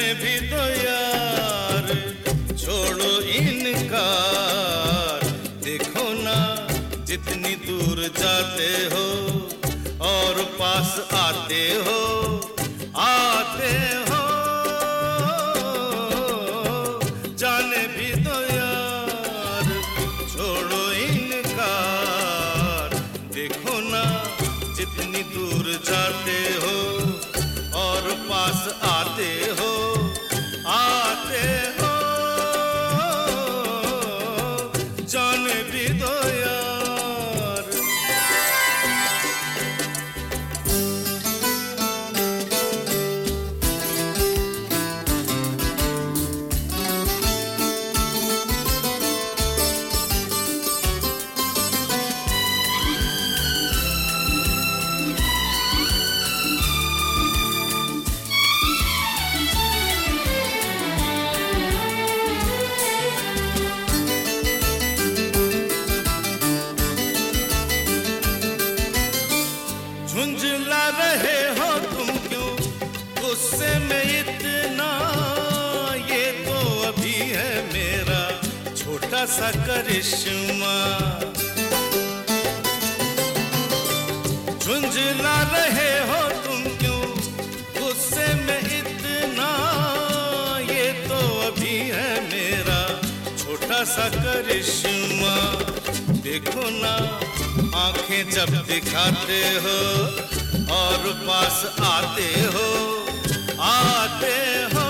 भी दो यार, छोड़ो इनकार। देखो ना जितनी दूर जाते हो और पास आते हो, आते हो। जाने भी दो यार, छोड़ो इनकार। देखो ना जितनी दूर जाते हो और पास आते हो, आते हो। जाने भी दो यार। झुंझला रहे हो तुम क्यों गुस्से में इतना, ये तो अभी है मेरा छोटा सा करिश्मा। झुंझला रहे हो तुम क्यों गुस्से में इतना, ये तो अभी है मेरा छोटा सा करिश्मा। देखो ना आंखें जब दिखाते हो और पास आते हो, आते हो।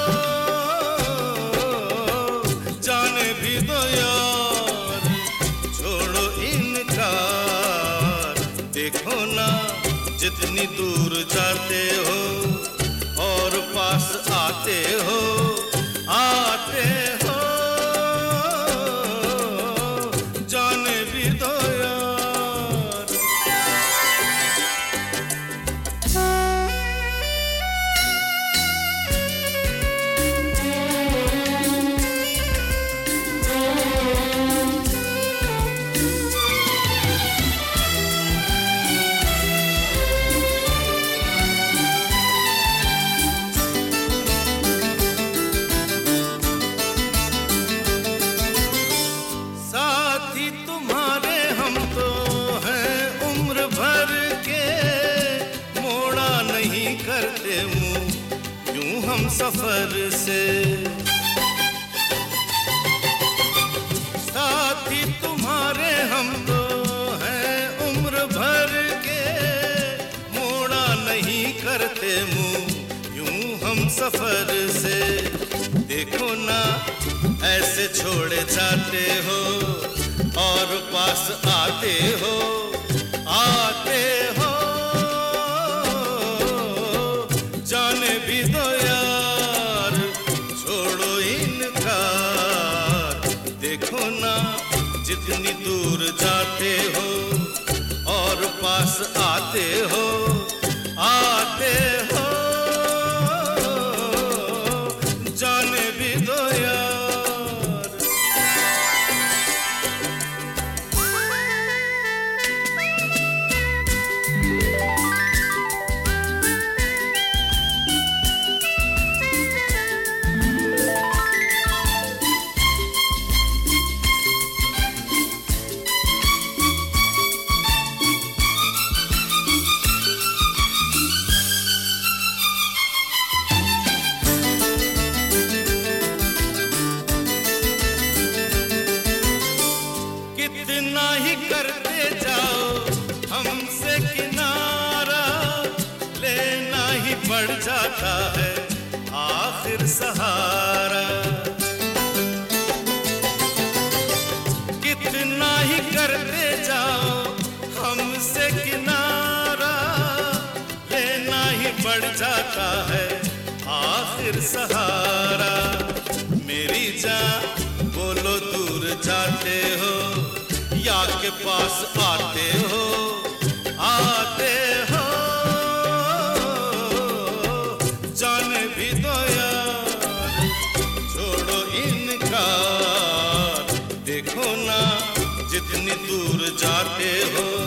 जाने भी दो यार, छोड़ो इनकार। देखो ना जितनी दूर जाते हो और पास आते हो, आते हो। जाने भी दो यार। साथी तुम्हारे हम तो हैं उम्र भर के, मोड़ा नहीं करते मुंह यूं हम सफर से। साथी तुम्हारे हम तो हैं उम्र भर के, मोड़ा नहीं करते मुंह यूं हम सफर से। देखो ना ऐसे छोड़े जाते हो और पास आते हो, आते हो। जाने भी दो यार, छोड़ो इनकार। देखो ना जितनी दूर जाते हो और पास आते हो, आते हो। जाने भी दो यार। कितना ही करते जाओ हमसे किनारा, लेना ही पड़ जाता है आखिर सहारा। कितना ही करते जाओ हमसे किनारा, लेना ही पड़ जाता है आखिर सहारा। मेरी जान बोलो दूर जाते हो या के पास आते हो, आते हो। जाने भी दो यार, छोड़ो इनकार। देखो ना जितनी दूर जाते हो